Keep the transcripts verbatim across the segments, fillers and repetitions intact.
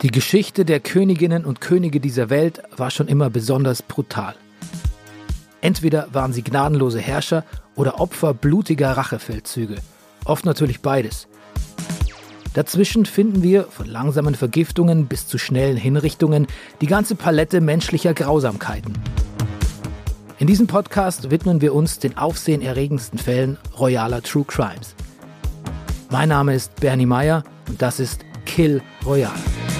Die Geschichte der Königinnen und Könige dieser Welt war schon immer besonders brutal. Entweder waren sie gnadenlose Herrscher oder Opfer blutiger Rachefeldzüge. Oft natürlich beides. Dazwischen finden wir, von langsamen Vergiftungen bis zu schnellen Hinrichtungen, die ganze Palette menschlicher Grausamkeiten. In diesem Podcast widmen wir uns den aufsehenerregendsten Fällen royaler True Crimes. Mein Name ist Bernie Meyer und das ist Kill Royale.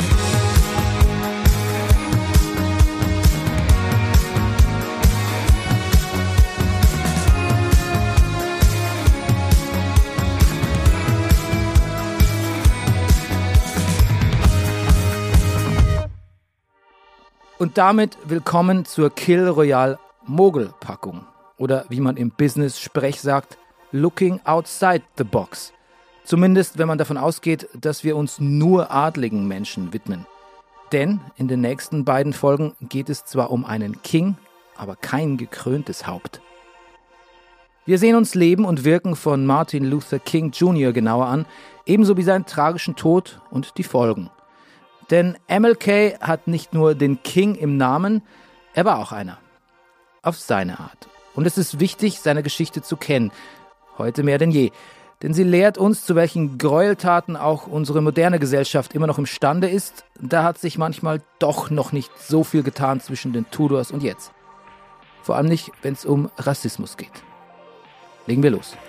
Und damit willkommen zur Kill Royale Mogel-Packung. Oder wie man im Business-Sprech sagt, looking outside the box. Zumindest, wenn man davon ausgeht, dass wir uns nur adligen Menschen widmen. Denn in den nächsten beiden Folgen geht es zwar um einen King, aber kein gekröntes Haupt. Wir sehen uns Leben und Wirken von Martin Luther King Junior genauer an, ebenso wie seinen tragischen Tod und die Folgen. Denn M L K hat nicht nur den King im Namen, er war auch einer. Auf seine Art. Und es ist wichtig, seine Geschichte zu kennen. Heute mehr denn je. Denn sie lehrt uns, zu welchen Gräueltaten auch unsere moderne Gesellschaft immer noch imstande ist. Da hat sich manchmal doch noch nicht so viel getan zwischen den Tudors und jetzt. Vor allem nicht, wenn es um Rassismus geht. Legen wir los.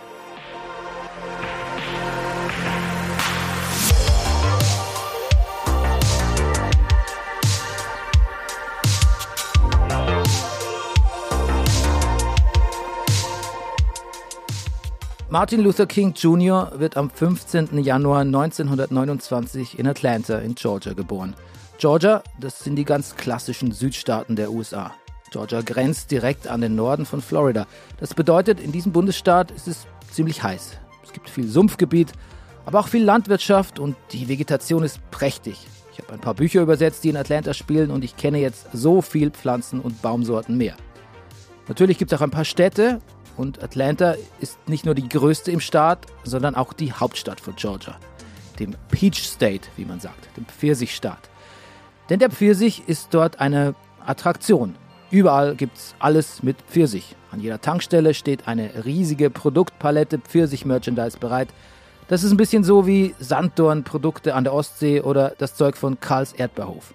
Martin Luther King Junior wird am fünfzehnten Januar neunzehnhundertneunundzwanzig in Atlanta in Georgia geboren. Georgia, das sind die ganz klassischen Südstaaten der U S A. Georgia grenzt direkt an den Norden von Florida. Das bedeutet, in diesem Bundesstaat ist es ziemlich heiß. Es gibt viel Sumpfgebiet, aber auch viel Landwirtschaft und die Vegetation ist prächtig. Ich habe ein paar Bücher übersetzt, die in Atlanta spielen und ich kenne jetzt so viel Pflanzen und Baumsorten mehr. Natürlich gibt es auch ein paar Städte. Und Atlanta ist nicht nur die größte im Staat, sondern auch die Hauptstadt von Georgia, dem Peach State, wie man sagt, dem Pfirsichstaat. Denn der Pfirsich ist dort eine Attraktion. Überall gibt's alles mit Pfirsich. An jeder Tankstelle steht eine riesige Produktpalette Pfirsich-Merchandise bereit. Das ist ein bisschen so wie Sanddorn-Produkte an der Ostsee oder das Zeug von Karls Erdbeerhof.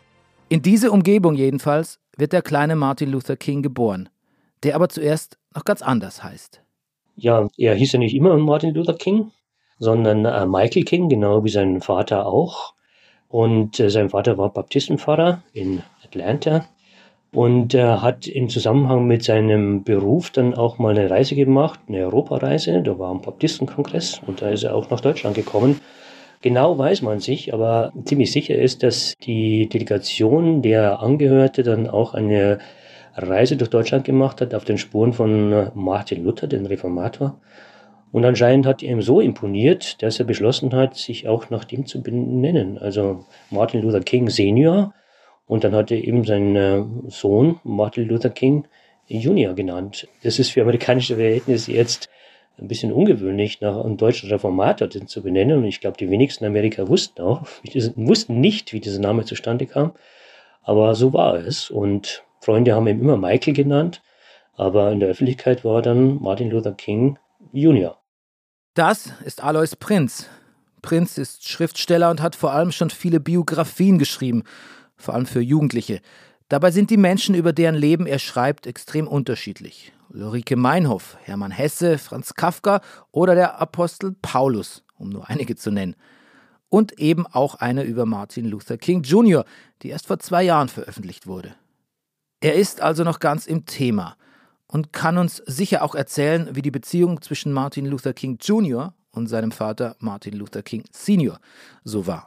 In diese Umgebung jedenfalls wird der kleine Martin Luther King geboren, der aber zuerst noch ganz anders heißt. Ja, er hieß ja nicht immer Martin Luther King, sondern äh, Michael King, genau wie sein Vater auch. Und äh, sein Vater war Baptistenpfarrer in Atlanta und äh, hat im Zusammenhang mit seinem Beruf dann auch mal eine Reise gemacht, eine Europareise. Da war ein Baptistenkongress und da ist er auch nach Deutschland gekommen. Genau weiß man sich, aber ziemlich sicher ist, dass die Delegation, der er angehörte, dann auch eine Reise durch Deutschland gemacht hat, auf den Spuren von Martin Luther, dem Reformator. Und anscheinend hat ihm so imponiert, dass er beschlossen hat, sich auch nach dem zu benennen. Also Martin Luther King Senior. Und dann hat er eben seinen Sohn Martin Luther King Junior genannt. Das ist für amerikanische Verhältnisse jetzt ein bisschen ungewöhnlich, nach einem deutschen Reformator den zu benennen. Und ich glaube, die wenigsten in Amerika wussten auch, wussten nicht, wie dieser Name zustande kam. Aber so war es. Und Freunde haben ihn immer Michael genannt, aber in der Öffentlichkeit war er dann Martin Luther King Junior Das ist Alois Prinz. Prinz ist Schriftsteller und hat vor allem schon viele Biografien geschrieben, vor allem für Jugendliche. Dabei sind die Menschen, über deren Leben er schreibt, extrem unterschiedlich. Ulrike Meinhof, Hermann Hesse, Franz Kafka oder der Apostel Paulus, um nur einige zu nennen. Und eben auch eine über Martin Luther King Junior, die erst vor zwei Jahren veröffentlicht wurde. Er ist also noch ganz im Thema und kann uns sicher auch erzählen, wie die Beziehung zwischen Martin Luther King Junior und seinem Vater Martin Luther King Senior so war.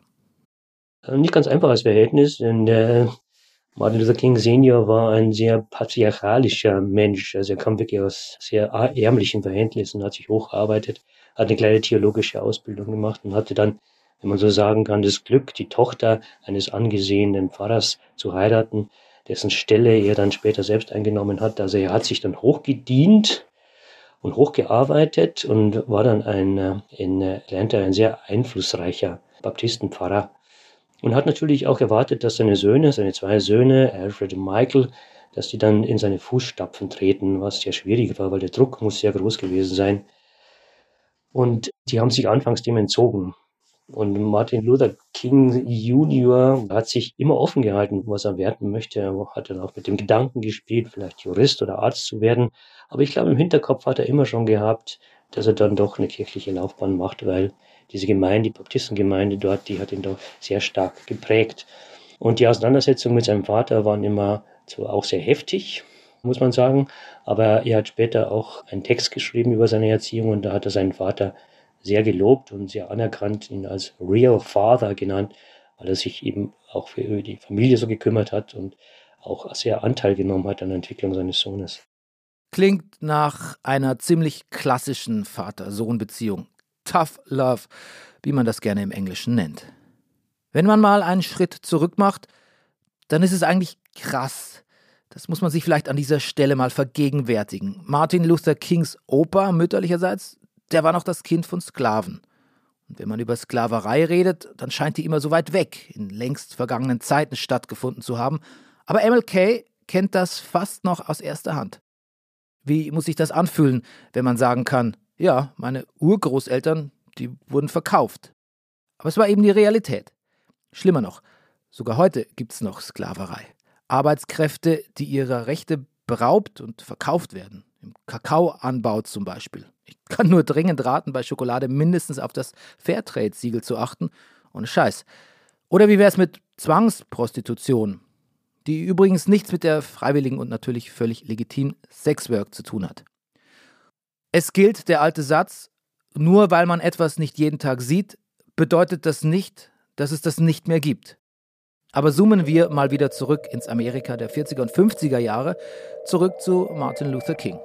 Nicht ganz einfaches Verhältnis, denn der Martin Luther King Senior war ein sehr patriarchalischer Mensch. Also er kam wirklich aus sehr ärmlichen Verhältnissen, hat sich hochgearbeitet, hat eine kleine theologische Ausbildung gemacht und hatte dann, wenn man so sagen kann, das Glück, die Tochter eines angesehenen Pfarrers zu heiraten, dessen Stelle er dann später selbst eingenommen hat. Also er hat sich dann hochgedient und hochgearbeitet und war dann ein, in Atlanta ein sehr einflussreicher Baptistenpfarrer. und hat natürlich auch erwartet, dass seine Söhne, seine zwei Söhne, Alfred und Michael, dass die dann in seine Fußstapfen treten, was sehr schwierig war, weil der Druck muss sehr groß gewesen sein. Und die haben sich anfangs dem entzogen. Und Martin Luther King Junior hat sich immer offen gehalten, was er werden möchte. Er hat dann auch mit dem Gedanken gespielt, vielleicht Jurist oder Arzt zu werden. Aber ich glaube, im Hinterkopf hat er immer schon gehabt, dass er dann doch eine kirchliche Laufbahn macht, weil diese Gemeinde, die Baptistengemeinde dort, die hat ihn doch sehr stark geprägt. Und die Auseinandersetzungen mit seinem Vater waren immer zwar auch sehr heftig, muss man sagen, aber er hat später auch einen Text geschrieben über seine Erziehung und da hat er seinen Vater sehr gelobt und sehr anerkannt, ihn als Real Father genannt, weil er sich eben auch für die Familie so gekümmert hat und auch sehr Anteil genommen hat an der Entwicklung seines Sohnes. Klingt nach einer ziemlich klassischen Vater-Sohn-Beziehung. Tough Love, wie man das gerne im Englischen nennt. Wenn man mal einen Schritt zurück macht, dann ist es eigentlich krass. Das muss man sich vielleicht an dieser Stelle mal vergegenwärtigen. Martin Luther Kings Opa mütterlicherseits, der war noch das Kind von Sklaven. Und wenn man über Sklaverei redet, dann scheint die immer so weit weg, in längst vergangenen Zeiten stattgefunden zu haben. Aber M L K kennt das fast noch aus erster Hand. Wie muss sich das anfühlen, wenn man sagen kann, ja, meine Urgroßeltern, die wurden verkauft. Aber es war eben die Realität. Schlimmer noch, sogar heute gibt es noch Sklaverei. Arbeitskräfte, die ihrer Rechte beraubt und verkauft werden. Im Kakaoanbau zum Beispiel. Ich kann nur dringend raten, bei Schokolade mindestens auf das Fairtrade-Siegel zu achten. Ohne Scheiß. Oder wie wäre es mit Zwangsprostitution, die übrigens nichts mit der freiwilligen und natürlich völlig legitimen Sexwork zu tun hat. Es gilt der alte Satz, nur weil man etwas nicht jeden Tag sieht, bedeutet das nicht, dass es das nicht mehr gibt. Aber zoomen wir mal wieder zurück ins Amerika der vierziger und fünfziger Jahre, zurück zu Martin Luther King.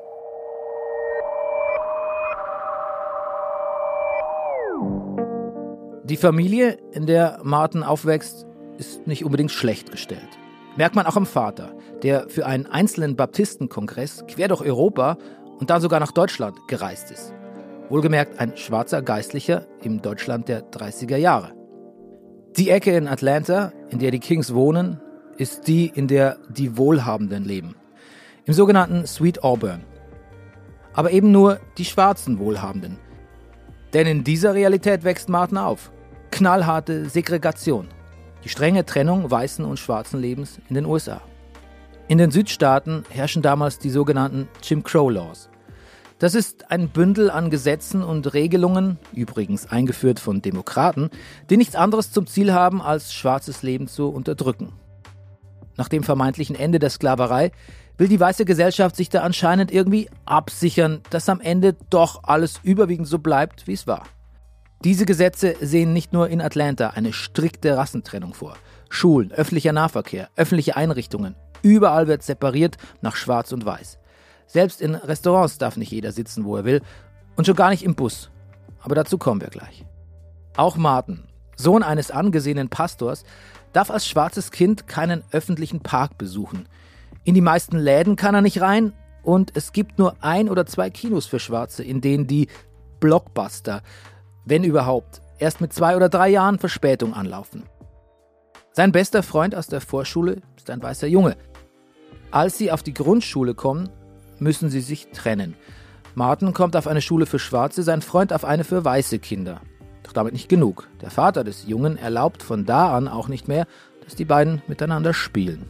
Die Familie, in der Martin aufwächst, ist nicht unbedingt schlecht gestellt. Merkt man auch am Vater, der für einen einzelnen Baptistenkongress quer durch Europa und dann sogar nach Deutschland gereist ist. Wohlgemerkt ein schwarzer Geistlicher im Deutschland der dreißiger Jahre. Die Ecke in Atlanta, in der die Kings wohnen, ist die, in der die Wohlhabenden leben. Im sogenannten Sweet Auburn. Aber eben nur die schwarzen Wohlhabenden. Denn in dieser Realität wächst Martin auf. Knallharte Segregation. Die strenge Trennung weißen und schwarzen Lebens in den U S A. In den Südstaaten herrschen damals die sogenannten Jim Crow Laws. Das ist ein Bündel an Gesetzen und Regelungen, übrigens eingeführt von Demokraten, die nichts anderes zum Ziel haben, als schwarzes Leben zu unterdrücken. Nach dem vermeintlichen Ende der Sklaverei will die weiße Gesellschaft sich da anscheinend irgendwie absichern, dass am Ende doch alles überwiegend so bleibt, wie es war. Diese Gesetze sehen nicht nur in Atlanta eine strikte Rassentrennung vor. Schulen, öffentlicher Nahverkehr, öffentliche Einrichtungen, überall wird separiert nach Schwarz und Weiß. Selbst in Restaurants darf nicht jeder sitzen, wo er will, und schon gar nicht im Bus. Aber dazu kommen wir gleich. Auch Martin, Sohn eines angesehenen Pastors, darf als schwarzes Kind keinen öffentlichen Park besuchen. In die meisten Läden kann er nicht rein und es gibt nur ein oder zwei Kinos für Schwarze, in denen die Blockbuster, wenn überhaupt, erst mit zwei oder drei Jahren Verspätung anlaufen. Sein bester Freund aus der Vorschule ist ein weißer Junge. Als sie auf die Grundschule kommen, müssen sie sich trennen. Martin kommt auf eine Schule für Schwarze, sein Freund auf eine für weiße Kinder. Doch damit nicht genug. Der Vater des Jungen erlaubt von da an auch nicht mehr, dass die beiden miteinander spielen.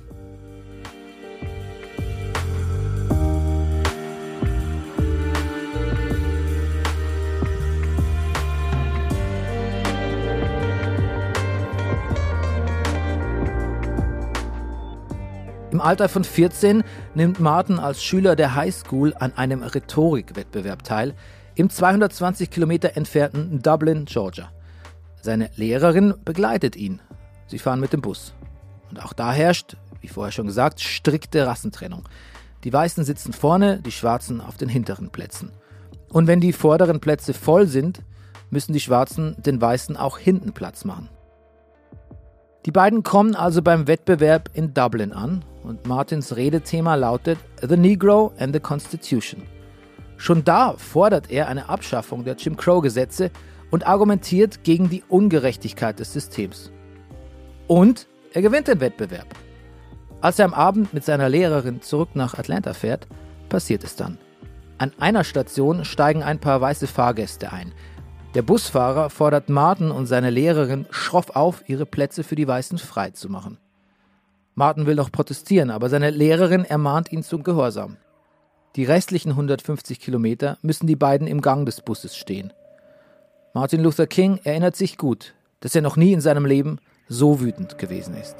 Im Alter von vierzehn nimmt Martin als Schüler der Highschool an einem Rhetorikwettbewerb teil, im zweihundertzwanzig Kilometer entfernten Dublin, Georgia. Seine Lehrerin begleitet ihn. Sie fahren mit dem Bus. Und auch da herrscht, wie vorher schon gesagt, strikte Rassentrennung. Die Weißen sitzen vorne, die Schwarzen auf den hinteren Plätzen. Und wenn die vorderen Plätze voll sind, müssen die Schwarzen den Weißen auch hinten Platz machen. Die beiden kommen also beim Wettbewerb in Dublin an und Martins Redethema lautet The Negro and the Constitution. Schon da fordert er eine Abschaffung der Jim Crow-Gesetze und argumentiert gegen die Ungerechtigkeit des Systems. Und er gewinnt den Wettbewerb. Als er am Abend mit seiner Lehrerin zurück nach Atlanta fährt, passiert es dann. An einer Station steigen ein paar weiße Fahrgäste ein. Der Busfahrer fordert Martin und seine Lehrerin schroff auf, ihre Plätze für die Weißen frei zu machen. Martin will noch protestieren, aber seine Lehrerin ermahnt ihn zum Gehorsam. Die restlichen hundertfünfzig Kilometer müssen die beiden im Gang des Busses stehen. Martin Luther King erinnert sich gut, dass er noch nie in seinem Leben so wütend gewesen ist.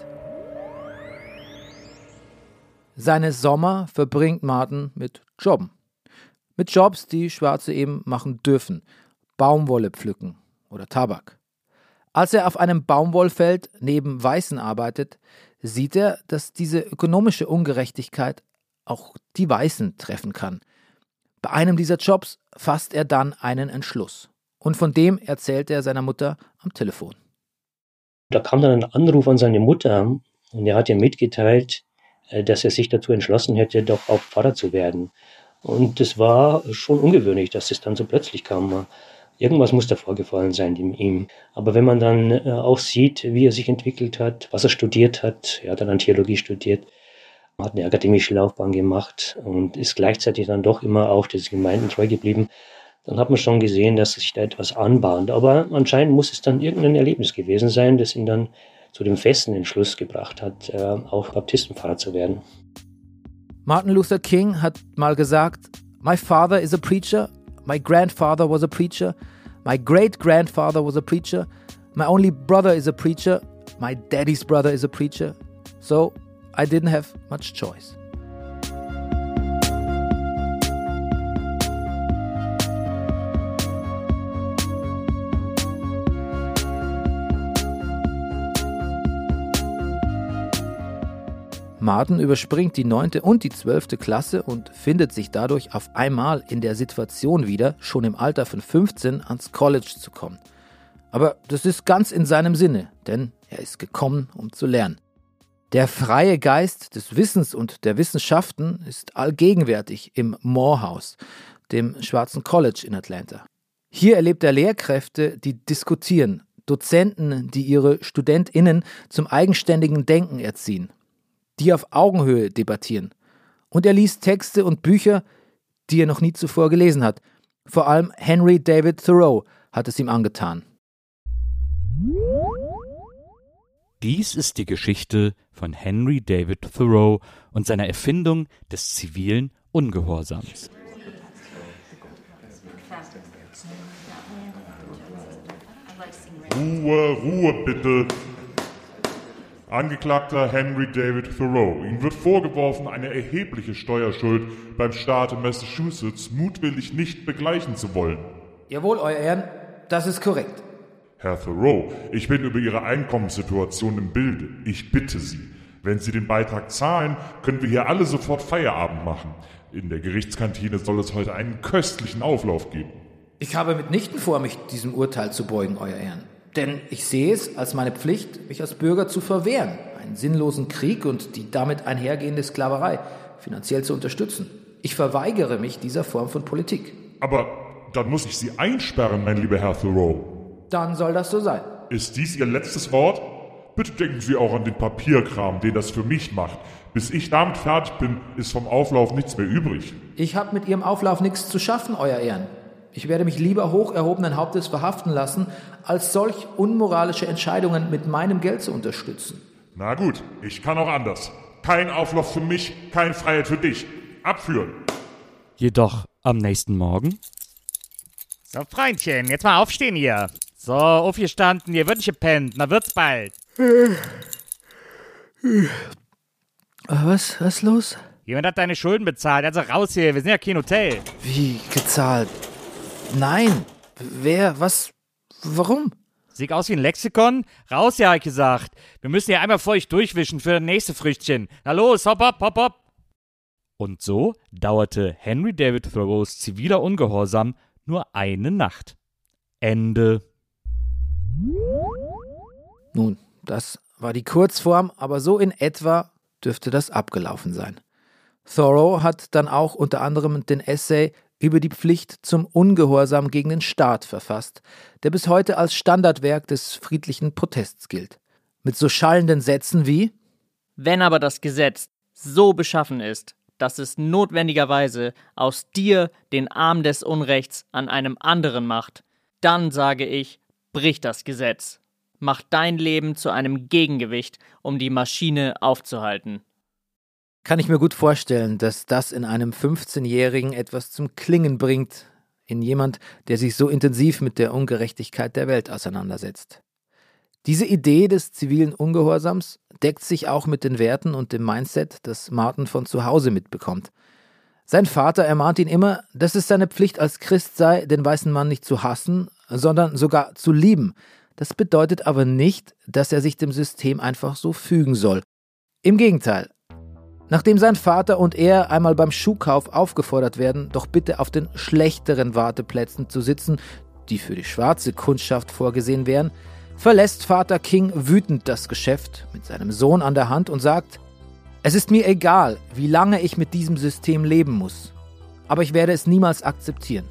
Seine Sommer verbringt Martin mit Jobben. Mit Jobs, die Schwarze eben machen dürfen. Baumwolle pflücken oder Tabak. Als er auf einem Baumwollfeld neben Weißen arbeitet, sieht er, dass diese ökonomische Ungerechtigkeit auch die Weißen treffen kann. Bei einem dieser Jobs fasst er dann einen Entschluss. Und von dem erzählt er seiner Mutter am Telefon. Da kam dann ein Anruf an seine Mutter und er hat ihr mitgeteilt, dass er sich dazu entschlossen hätte, doch auch Pfarrer zu werden. Und das war schon ungewöhnlich, dass es dann so plötzlich kam. Irgendwas muss da vorgefallen sein in ihm. Aber wenn man dann auch sieht, wie er sich entwickelt hat, was er studiert hat, er hat dann Theologie studiert, hat eine akademische Laufbahn gemacht und ist gleichzeitig dann doch immer auch der Gemeinden treu geblieben, dann hat man schon gesehen, dass sich da etwas anbahnt. Aber anscheinend muss es dann irgendein Erlebnis gewesen sein, das ihn dann zu dem festen Entschluss gebracht hat, auch Baptistenpfarrer zu werden. Martin Luther King hat mal gesagt, My father is a preacher, my grandfather was a preacher, my great-grandfather was a preacher, my only brother is a preacher, my daddy's brother is a preacher, so I didn't have much choice. Martin überspringt die neunte und die zwölfte Klasse und findet sich dadurch auf einmal in der Situation wieder, schon im Alter von fünfzehn ans College zu kommen. Aber das ist ganz in seinem Sinne, denn er ist gekommen, um zu lernen. Der freie Geist des Wissens und der Wissenschaften ist allgegenwärtig im Morehouse, dem schwarzen College in Atlanta. Hier erlebt er Lehrkräfte, die diskutieren, Dozenten, die ihre StudentInnen zum eigenständigen Denken erziehen, die auf Augenhöhe debattieren. Und er liest Texte und Bücher, die er noch nie zuvor gelesen hat. Vor allem Henry David Thoreau hat es ihm angetan. Dies ist die Geschichte von Henry David Thoreau und seiner Erfindung des zivilen Ungehorsams. Ruhe, Ruhe bitte. Angeklagter Henry David Thoreau. Ihm wird vorgeworfen, eine erhebliche Steuerschuld beim Staat Massachusetts mutwillig nicht begleichen zu wollen. Jawohl, Euer Ehren, das ist korrekt. Herr Thoreau, ich bin über Ihre Einkommenssituation im Bilde. Ich bitte Sie, wenn Sie den Beitrag zahlen, können wir hier alle sofort Feierabend machen. In der Gerichtskantine soll es heute einen köstlichen Auflauf geben. Ich habe mitnichten vor, mich diesem Urteil zu beugen, Euer Ehren. Denn ich sehe es als meine Pflicht, mich als Bürger zu verwehren, einen sinnlosen Krieg und die damit einhergehende Sklaverei finanziell zu unterstützen. Ich verweigere mich dieser Form von Politik. Aber dann muss ich Sie einsperren, mein lieber Herr Thoreau. Dann soll das so sein. Ist dies Ihr letztes Wort? Bitte denken Sie auch an den Papierkram, den das für mich macht. Bis ich damit fertig bin, ist vom Auflauf nichts mehr übrig. Ich habe mit Ihrem Auflauf nichts zu schaffen, Euer Ehren. Ich werde mich lieber hoch erhobenen Hauptes verhaften lassen, als solch unmoralische Entscheidungen mit meinem Geld zu unterstützen. Na gut, ich kann auch anders. Kein Auflauf für mich, kein Freiheit für dich. Abführen. Jedoch am nächsten Morgen... So, Freundchen, jetzt mal aufstehen hier. So, aufgestanden, hier wird nicht gepennt, na wird's bald. Was, was ist los? Jemand hat deine Schulden bezahlt, also raus hier, wir sind ja kein Hotel. Wie gezahlt? Nein. Wer? Was? Warum? Sieht aus wie ein Lexikon? Raus, ja, hab ich gesagt. Wir müssen hier einmal vor euch durchwischen für das nächste Früchtchen. Na los, hopp, hopp, hopp, hopp. Und so dauerte Henry David Thoreaus ziviler Ungehorsam nur eine Nacht. Ende. Nun, das war die Kurzform, aber so in etwa dürfte das abgelaufen sein. Thoreau hat dann auch unter anderem den Essay über die Pflicht zum Ungehorsam gegen den Staat verfasst, der bis heute als Standardwerk des friedlichen Protests gilt. Mit so schallenden Sätzen wie: Wenn aber das Gesetz so beschaffen ist, dass es notwendigerweise aus dir den Arm des Unrechts an einem anderen macht, dann sage ich, brich das Gesetz. Mach dein Leben zu einem Gegengewicht, um die Maschine aufzuhalten. Kann ich mir gut vorstellen, dass das in einem fünfzehnjährigen etwas zum Klingen bringt, in jemand, der sich so intensiv mit der Ungerechtigkeit der Welt auseinandersetzt. Diese Idee des zivilen Ungehorsams deckt sich auch mit den Werten und dem Mindset, das Martin von zu Hause mitbekommt. Sein Vater ermahnt ihn immer, dass es seine Pflicht als Christ sei, den weißen Mann nicht zu hassen, sondern sogar zu lieben. Das bedeutet aber nicht, dass er sich dem System einfach so fügen soll. Im Gegenteil. Nachdem sein Vater und er einmal beim Schuhkauf aufgefordert werden, doch bitte auf den schlechteren Warteplätzen zu sitzen, die für die schwarze Kundschaft vorgesehen wären, verlässt Vater King wütend das Geschäft mit seinem Sohn an der Hand und sagt: Es ist mir egal, wie lange ich mit diesem System leben muss, aber ich werde es niemals akzeptieren.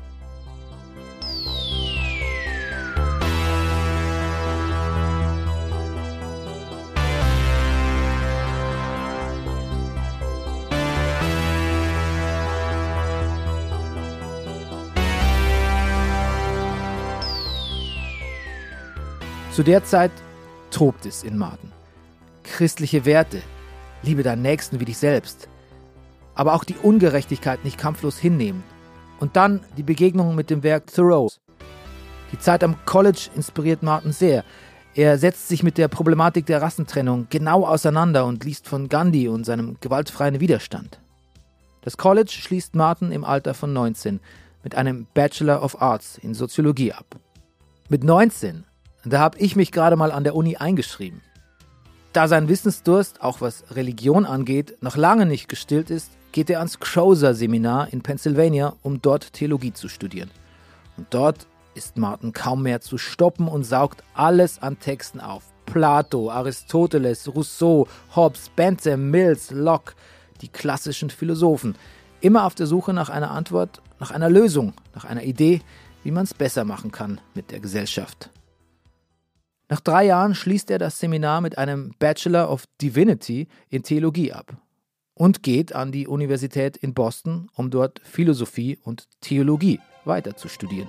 Zu der Zeit tobt es in Martin. Christliche Werte, liebe deinen Nächsten wie dich selbst, aber auch die Ungerechtigkeit nicht kampflos hinnehmen. Und dann die Begegnung mit dem Werk Thoreaus. Die Zeit am College inspiriert Martin sehr. Er setzt sich mit der Problematik der Rassentrennung genau auseinander und liest von Gandhi und seinem gewaltfreien Widerstand. Das College schließt Martin im Alter von neunzehn mit einem Bachelor of Arts in Soziologie ab. Mit neunzehn, da habe ich mich gerade mal an der Uni eingeschrieben. Da sein Wissensdurst, auch was Religion angeht, noch lange nicht gestillt ist, geht er ans Xhosa-Seminar in Pennsylvania, um dort Theologie zu studieren. Und dort ist Martin kaum mehr zu stoppen und saugt alles an Texten auf. Plato, Aristoteles, Rousseau, Hobbes, Bentham, Mills, Locke, die klassischen Philosophen. Immer auf der Suche nach einer Antwort, nach einer Lösung, nach einer Idee, wie man es besser machen kann mit der Gesellschaft. Nach drei Jahren schließt er das Seminar mit einem Bachelor of Divinity in Theologie ab und geht an die Universität in Boston, um dort Philosophie und Theologie weiter zu studieren.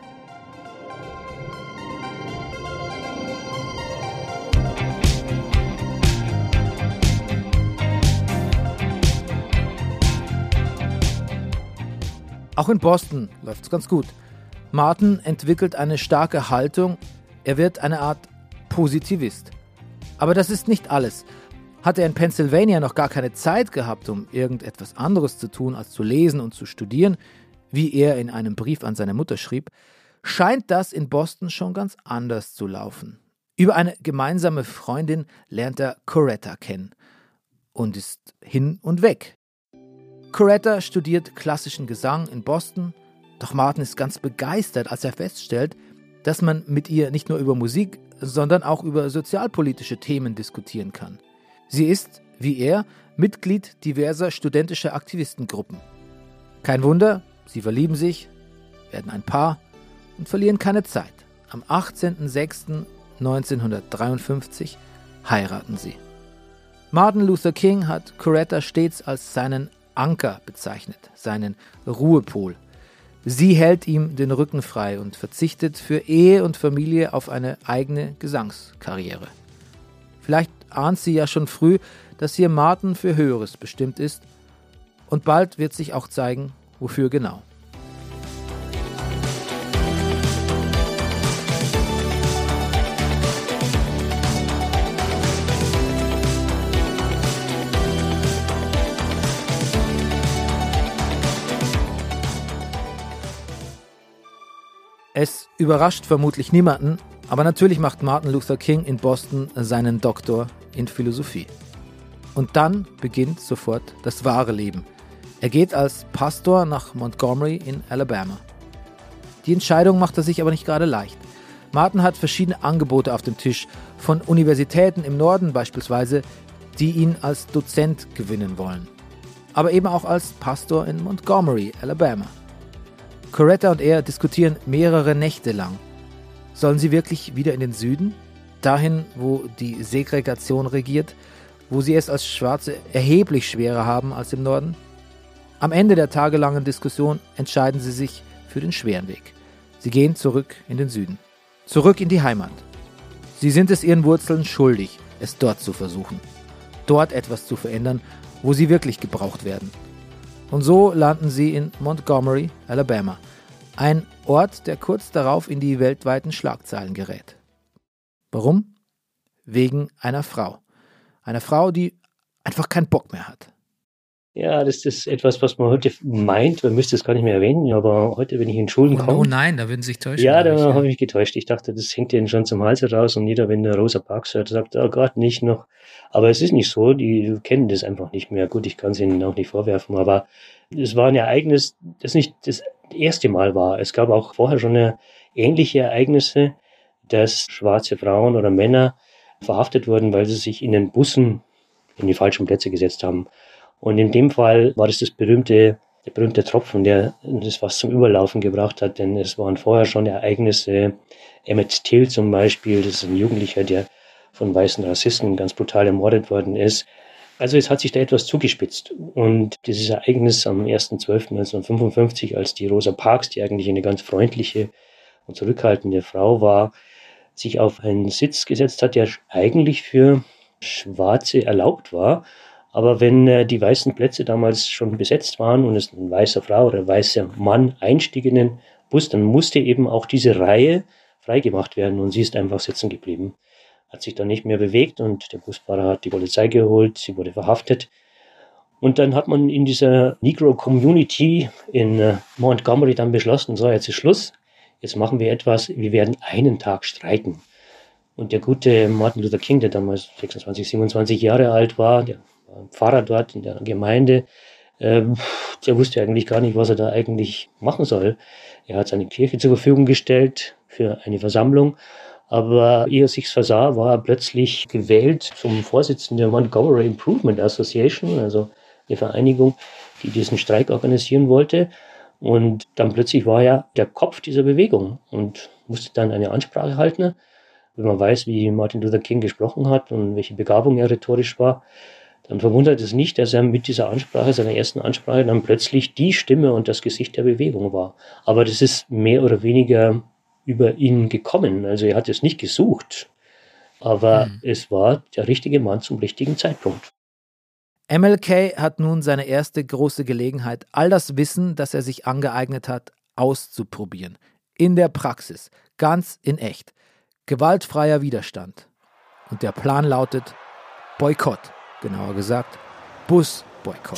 Auch in Boston läuft es ganz gut. Martin entwickelt eine starke Haltung, er wird eine Art Positivist. Aber das ist nicht alles. Hat er in Pennsylvania noch gar keine Zeit gehabt, um irgendetwas anderes zu tun, als zu lesen und zu studieren, wie er in einem Brief an seine Mutter schrieb, scheint das in Boston schon ganz anders zu laufen. Über eine gemeinsame Freundin lernt er Coretta kennen und ist hin und weg. Coretta studiert klassischen Gesang in Boston, doch Martin ist ganz begeistert, als er feststellt, dass man mit ihr nicht nur über Musik, sondern auch über sozialpolitische Themen diskutieren kann. Sie ist, wie er, Mitglied diverser studentischer Aktivistengruppen. Kein Wunder, sie verlieben sich, werden ein Paar und verlieren keine Zeit. Am achtzehnten sechsten neunzehnhundertdreiundfünfzig heiraten sie. Martin Luther King hat Coretta stets als seinen Anker bezeichnet, seinen Ruhepol. Sie hält ihm den Rücken frei und verzichtet für Ehe und Familie auf eine eigene Gesangskarriere. Vielleicht ahnt sie ja schon früh, dass hier Martin für Höheres bestimmt ist und bald wird sich auch zeigen, wofür genau. Es überrascht vermutlich niemanden, aber natürlich macht Martin Luther King in Boston seinen Doktor in Philosophie. Und dann beginnt sofort das wahre Leben. Er geht als Pastor nach Montgomery in Alabama. Die Entscheidung macht er sich aber nicht gerade leicht. Martin hat verschiedene Angebote auf dem Tisch, von Universitäten im Norden beispielsweise, die ihn als Dozent gewinnen wollen. Aber eben auch als Pastor in Montgomery, Alabama. Coretta und er diskutieren mehrere Nächte lang. Sollen sie wirklich wieder in den Süden? dahin, wo die Segregation regiert, wo sie es als Schwarze erheblich schwerer haben als im Norden? Am Ende der tagelangen Diskussion entscheiden sie sich für den schweren Weg. Sie gehen zurück in den Süden, zurück in die Heimat. Sie sind es ihren Wurzeln schuldig, es dort zu versuchen, dort etwas zu verändern, wo sie wirklich gebraucht werden. Und so landen sie in Montgomery, Alabama, ein Ort, der kurz darauf in die weltweiten Schlagzeilen gerät. Warum? Wegen einer Frau. Einer Frau, die einfach keinen Bock mehr hat. Ja, das ist etwas, was man heute meint. Man müsste es gar nicht mehr erwähnen, aber heute, wenn ich in Schulen komme... Oh nein, da würden Sie sich täuschen. Ja, da ich, habe ich mich getäuscht. Ich dachte, das hängt denen schon zum Hals heraus und jeder, wenn der Rosa Parks hört, sagt, oh Gott, nicht noch. Aber es ist nicht so, die kennen das einfach nicht mehr. Gut, ich kann es ihnen auch nicht vorwerfen, aber es war ein Ereignis, das nicht das erste Mal war. Es gab auch vorher schon ähnliche Ereignisse, dass schwarze Frauen oder Männer verhaftet wurden, weil sie sich in den Bussen in die falschen Plätze gesetzt haben. Und in dem Fall war das das berühmte, der berühmte Tropfen, der das was zum Überlaufen gebracht hat, denn es waren vorher schon Ereignisse. Emmett Till zum Beispiel, das ist ein Jugendlicher, der von weißen Rassisten ganz brutal ermordet worden ist. Also es hat sich da etwas zugespitzt. Und dieses Ereignis am erster zwölfter neunzehnhundertfünfundfünfzig, als die Rosa Parks, die eigentlich eine ganz freundliche und zurückhaltende Frau war, sich auf einen Sitz gesetzt hat, der eigentlich für Schwarze erlaubt war. Aber wenn äh, die weißen Plätze damals schon besetzt waren und es eine weiße Frau oder ein weißer Mann einstieg in den Bus, dann musste eben auch diese Reihe freigemacht werden und sie ist einfach sitzen geblieben. Hat sich dann nicht mehr bewegt und der Busfahrer hat die Polizei geholt, sie wurde verhaftet. Und dann hat man in dieser Negro-Community in äh, Montgomery dann beschlossen, so, jetzt ist Schluss, jetzt machen wir etwas, wir werden einen Tag streiken. Und der gute Martin Luther King, der damals sechsundzwanzig, siebenundzwanzig Jahre alt war, der war Pfarrer dort in der Gemeinde, äh, der wusste eigentlich gar nicht, was er da eigentlich machen soll. Er hat seine Kirche zur Verfügung gestellt für eine Versammlung, aber ehe er sich's versah, war er plötzlich gewählt zum Vorsitzenden der Montgomery Improvement Association, also eine Vereinigung, die diesen Streik organisieren wollte. Und dann plötzlich war er der Kopf dieser Bewegung und musste dann eine Ansprache halten. Wenn man weiß, wie Martin Luther King gesprochen hat und welche Begabung er rhetorisch war, dann verwundert es nicht, dass er mit dieser Ansprache, seiner ersten Ansprache, dann plötzlich die Stimme und das Gesicht der Bewegung war. Aber das ist mehr oder weniger über ihn gekommen. Also er hat es nicht gesucht, aber hm. es war der richtige Mann zum richtigen Zeitpunkt. M L K hat nun seine erste große Gelegenheit, all das Wissen, das er sich angeeignet hat, auszuprobieren. In der Praxis, ganz in echt. Gewaltfreier Widerstand. Und der Plan lautet Boykott, genauer gesagt Busboykott.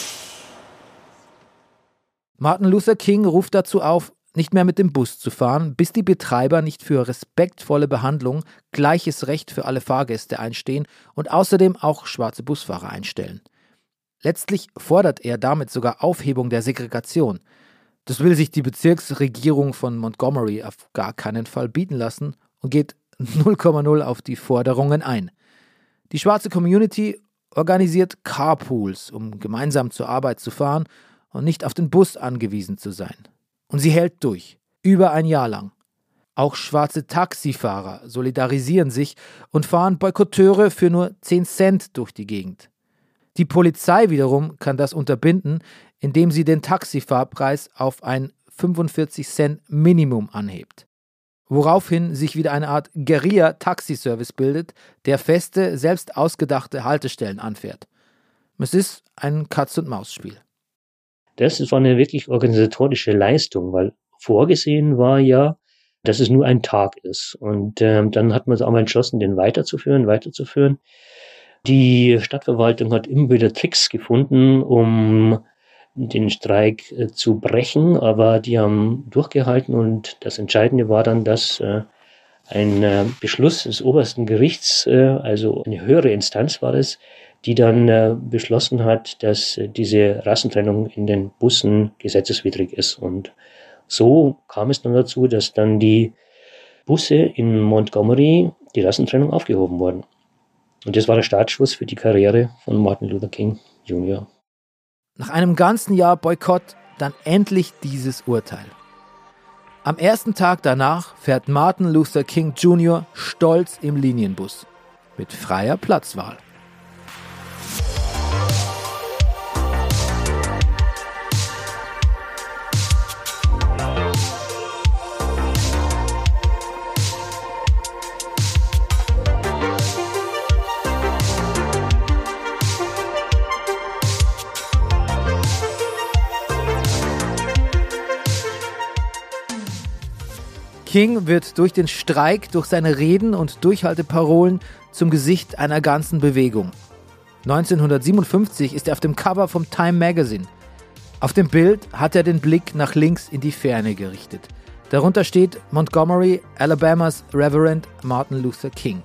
Martin Luther King ruft dazu auf, nicht mehr mit dem Bus zu fahren, bis die Betreiber nicht für respektvolle Behandlung, gleiches Recht für alle Fahrgäste einstehen und außerdem auch schwarze Busfahrer einstellen. Letztlich fordert er damit sogar Aufhebung der Segregation. Das will sich die Bezirksregierung von Montgomery auf gar keinen Fall bieten lassen und geht null Komma null auf die Forderungen ein. Die schwarze Community organisiert Carpools, um gemeinsam zur Arbeit zu fahren und nicht auf den Bus angewiesen zu sein. Und sie hält durch, über ein Jahr lang. Auch schwarze Taxifahrer solidarisieren sich und fahren Boykotteure für nur zehn Cent durch die Gegend. Die Polizei wiederum kann das unterbinden, indem sie den Taxifahrpreis auf ein fünfundvierzig Cent Minimum anhebt. Woraufhin sich wieder eine Art Guerilla-Taxiservice bildet, der feste, selbst ausgedachte Haltestellen anfährt. Es ist ein Katz-und-Maus-Spiel. Das war eine wirklich organisatorische Leistung, weil vorgesehen war ja, dass es nur ein Tag ist. Und ähm, dann hat man es auch mal entschlossen, den weiterzuführen, weiterzuführen. Die Stadtverwaltung hat immer wieder Tricks gefunden, um den Streik äh, zu brechen, aber die haben durchgehalten und das Entscheidende war dann, dass äh, ein äh, Beschluss des obersten Gerichts, äh, also eine höhere Instanz war es, die dann äh, beschlossen hat, dass äh, diese Rassentrennung in den Bussen gesetzeswidrig ist. Und so kam es dann dazu, dass dann die Busse in Montgomery, die Rassentrennung, aufgehoben wurden. Und das war der Startschuss für die Karriere von Martin Luther King Junior Nach einem ganzen Jahr Boykott dann endlich dieses Urteil. Am ersten Tag danach fährt Martin Luther King Junior stolz im Linienbus mit freier Platzwahl. King wird durch den Streik, durch seine Reden und Durchhalteparolen zum Gesicht einer ganzen Bewegung. neunzehnhundertsiebenundfünfzig ist er auf dem Cover vom Time Magazine. Auf dem Bild hat er den Blick nach links in die Ferne gerichtet. Darunter steht Montgomery, Alabamas Reverend Martin Luther King.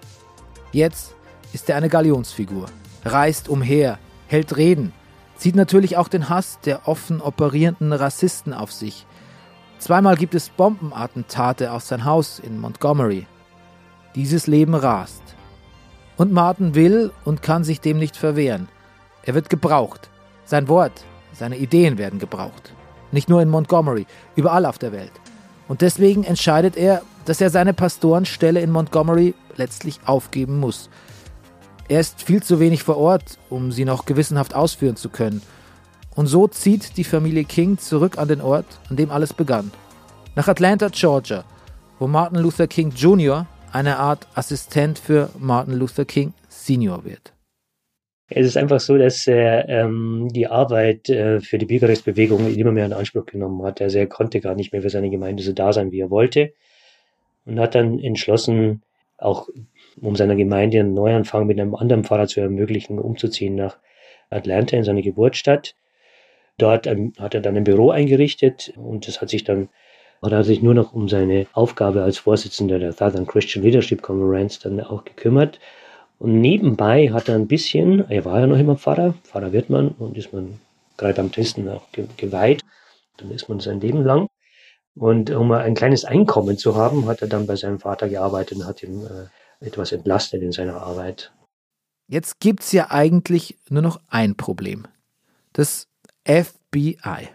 Jetzt ist er eine Galionsfigur, reist umher, hält Reden, zieht natürlich auch den Hass der offen operierenden Rassisten auf sich. Zweimal gibt es Bombenattentate auf sein Haus in Montgomery. Dieses Leben rast. Und Martin will und kann sich dem nicht verwehren. Er wird gebraucht. Sein Wort, seine Ideen werden gebraucht. Nicht nur in Montgomery, überall auf der Welt. Und deswegen entscheidet er, dass er seine Pastorenstelle in Montgomery letztlich aufgeben muss. Er ist viel zu wenig vor Ort, um sie noch gewissenhaft ausführen zu können. Und so zieht die Familie King zurück an den Ort, an dem alles begann. Nach Atlanta, Georgia, wo Martin Luther King Junior eine Art Assistent für Martin Luther King Senior wird. Es ist einfach so, dass er ähm, die Arbeit äh, für die Bürgerrechtsbewegung immer mehr in Anspruch genommen hat. Also er konnte gar nicht mehr für seine Gemeinde so da sein, wie er wollte. Und hat dann entschlossen, auch um seiner Gemeinde einen Neuanfang mit einem anderen Pfarrer zu ermöglichen, umzuziehen nach Atlanta in seine Geburtsstadt. Dort hat er dann ein Büro eingerichtet und das hat sich dann, hat er sich nur noch um seine Aufgabe als Vorsitzender der Southern Christian Leadership Conference dann auch gekümmert. Und nebenbei hat er ein bisschen, er war ja noch immer Pfarrer, Pfarrer wird man und ist man gerade beim Baptisten auch geweiht, dann ist man sein Leben lang. Und um ein kleines Einkommen zu haben, hat er dann bei seinem Vater gearbeitet und hat ihn äh, etwas entlastet in seiner Arbeit. Jetzt gibt's ja eigentlich nur noch ein Problem. Das F B I.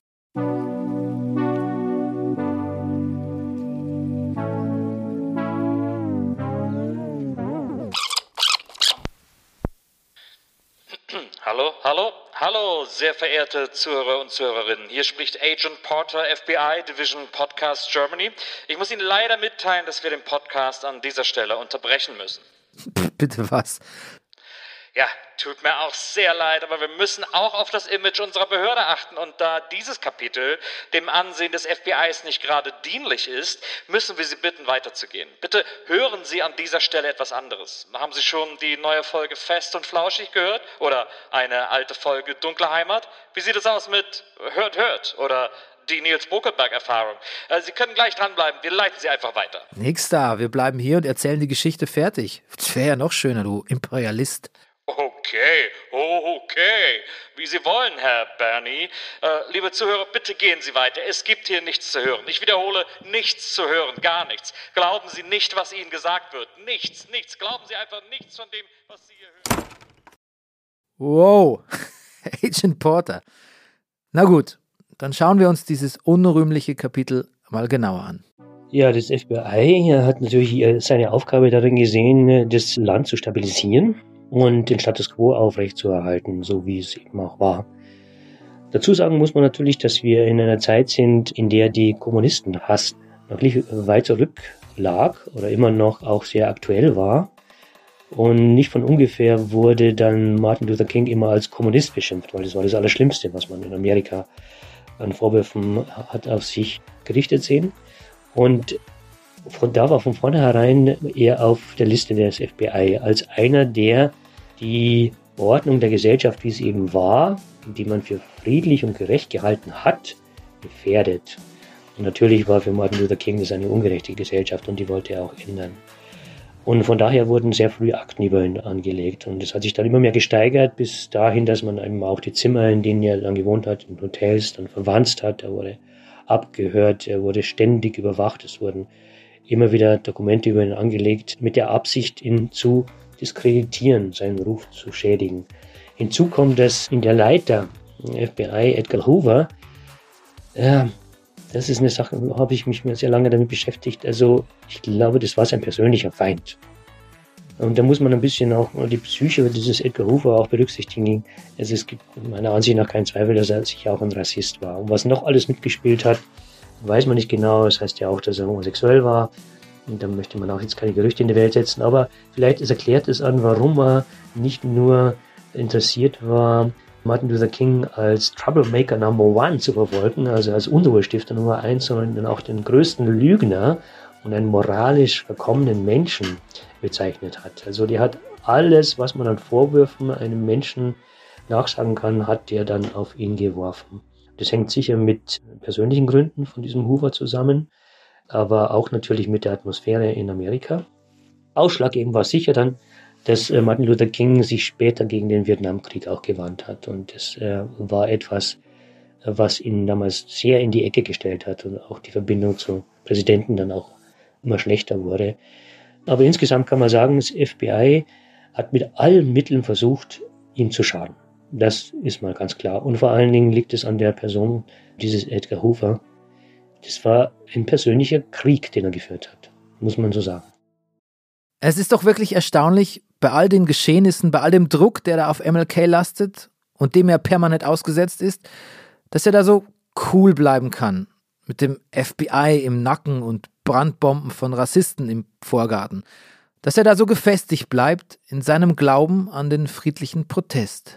Hallo, hallo, hallo, sehr verehrte Zuhörer und Zuhörerinnen. Hier spricht Agent Porter, F B I Division Podcast Germany. Ich muss Ihnen leider mitteilen, dass wir den Podcast an dieser Stelle unterbrechen müssen. Bitte was? Ja, tut mir auch sehr leid, aber wir müssen auch auf das Image unserer Behörde achten. Und da dieses Kapitel dem Ansehen des F B Is nicht gerade dienlich ist, müssen wir Sie bitten, weiterzugehen. Bitte hören Sie an dieser Stelle etwas anderes. Haben Sie schon die neue Folge Fest und Flauschig gehört? Oder eine alte Folge Dunkle Heimat? Wie sieht es aus mit Hört, Hört? Oder die Niels Bokelberg-Erfahrung? Also Sie können gleich dranbleiben, wir leiten Sie einfach weiter. Nix da, wir bleiben hier und erzählen die Geschichte fertig. Das wäre ja noch schöner, du Imperialist. Okay, okay. Wie Sie wollen, Herr Bernie. Äh, liebe Zuhörer, bitte gehen Sie weiter. Es gibt hier nichts zu hören. Ich wiederhole, nichts zu hören, gar nichts. Glauben Sie nicht, was Ihnen gesagt wird. Nichts, nichts. Glauben Sie einfach nichts von dem, was Sie hier hören. Wow, Agent Porter. Na gut, dann schauen wir uns dieses unrühmliche Kapitel mal genauer an. Ja, das F B I hat natürlich seine Aufgabe darin gesehen, das Land zu stabilisieren und den Status quo aufrechtzuerhalten, so wie es eben auch war. Dazu sagen muss man natürlich, dass wir in einer Zeit sind, in der die Kommunistenhass wirklich weit zurücklag oder immer noch auch sehr aktuell war. Und nicht von ungefähr wurde dann Martin Luther King immer als Kommunist beschimpft, weil das war das Allerschlimmste, was man in Amerika an Vorwürfen hat auf sich gerichtet sehen. Und von da war von vornherein er auf der Liste des F B I als einer, der die Ordnung der Gesellschaft, wie es eben war, die man für friedlich und gerecht gehalten hat, gefährdet. Und natürlich war für Martin Luther King das eine ungerechte Gesellschaft und die wollte er auch ändern. Und von daher wurden sehr früh Akten über ihn angelegt. Und es hat sich dann immer mehr gesteigert, bis dahin, dass man eben auch die Zimmer, in denen er dann gewohnt hat, in Hotels, dann verwanzt hat. Er wurde abgehört, er wurde ständig überwacht. Es wurden immer wieder Dokumente über ihn angelegt, mit der Absicht, ihn zu diskreditieren, seinen Ruf zu schädigen. Hinzu kommt, dass in der Leiter F B I, Edgar Hoover, äh, Das ist eine Sache, da habe ich mich sehr lange damit beschäftigt. Also ich glaube, das war sein persönlicher Feind. Und da muss man ein bisschen auch die Psyche dieses Edgar Hoover auch berücksichtigen. Also es gibt meiner Ansicht nach keinen Zweifel, dass er sicher auch ein Rassist war. Und was noch alles mitgespielt hat, weiß man nicht genau. Das heißt ja auch, dass er homosexuell war. Und da möchte man auch jetzt keine Gerüchte in die Welt setzen. Aber vielleicht ist erklärt es an, warum er nicht nur interessiert war, Martin Luther King als Troublemaker Number One zu verfolgen, also als Unruhestifter Nummer eins, sondern dann auch den größten Lügner und einen moralisch verkommenen Menschen bezeichnet hat. Also der hat alles, was man an Vorwürfen einem Menschen nachsagen kann, hat der dann auf ihn geworfen. Das hängt sicher mit persönlichen Gründen von diesem Hoover zusammen, aber auch natürlich mit der Atmosphäre in Amerika. Ausschlaggebend war sicher dann, dass äh, Martin Luther King sich später gegen den Vietnamkrieg auch gewandt hat. Und das äh, war etwas, äh, was ihn damals sehr in die Ecke gestellt hat und auch die Verbindung zum Präsidenten dann auch immer schlechter wurde. Aber insgesamt kann man sagen, das F B I hat mit allen Mitteln versucht, ihm zu schaden. Das ist mal ganz klar. Und vor allen Dingen liegt es an der Person dieses Edgar Hoover. Das war ein persönlicher Krieg, den er geführt hat, muss man so sagen. Es ist doch wirklich erstaunlich, bei all den Geschehnissen, bei all dem Druck, der da auf M L K lastet und dem er permanent ausgesetzt ist, dass er da so cool bleiben kann, mit dem F B I im Nacken und Brandbomben von Rassisten im Vorgarten, dass er da so gefestigt bleibt in seinem Glauben an den friedlichen Protest.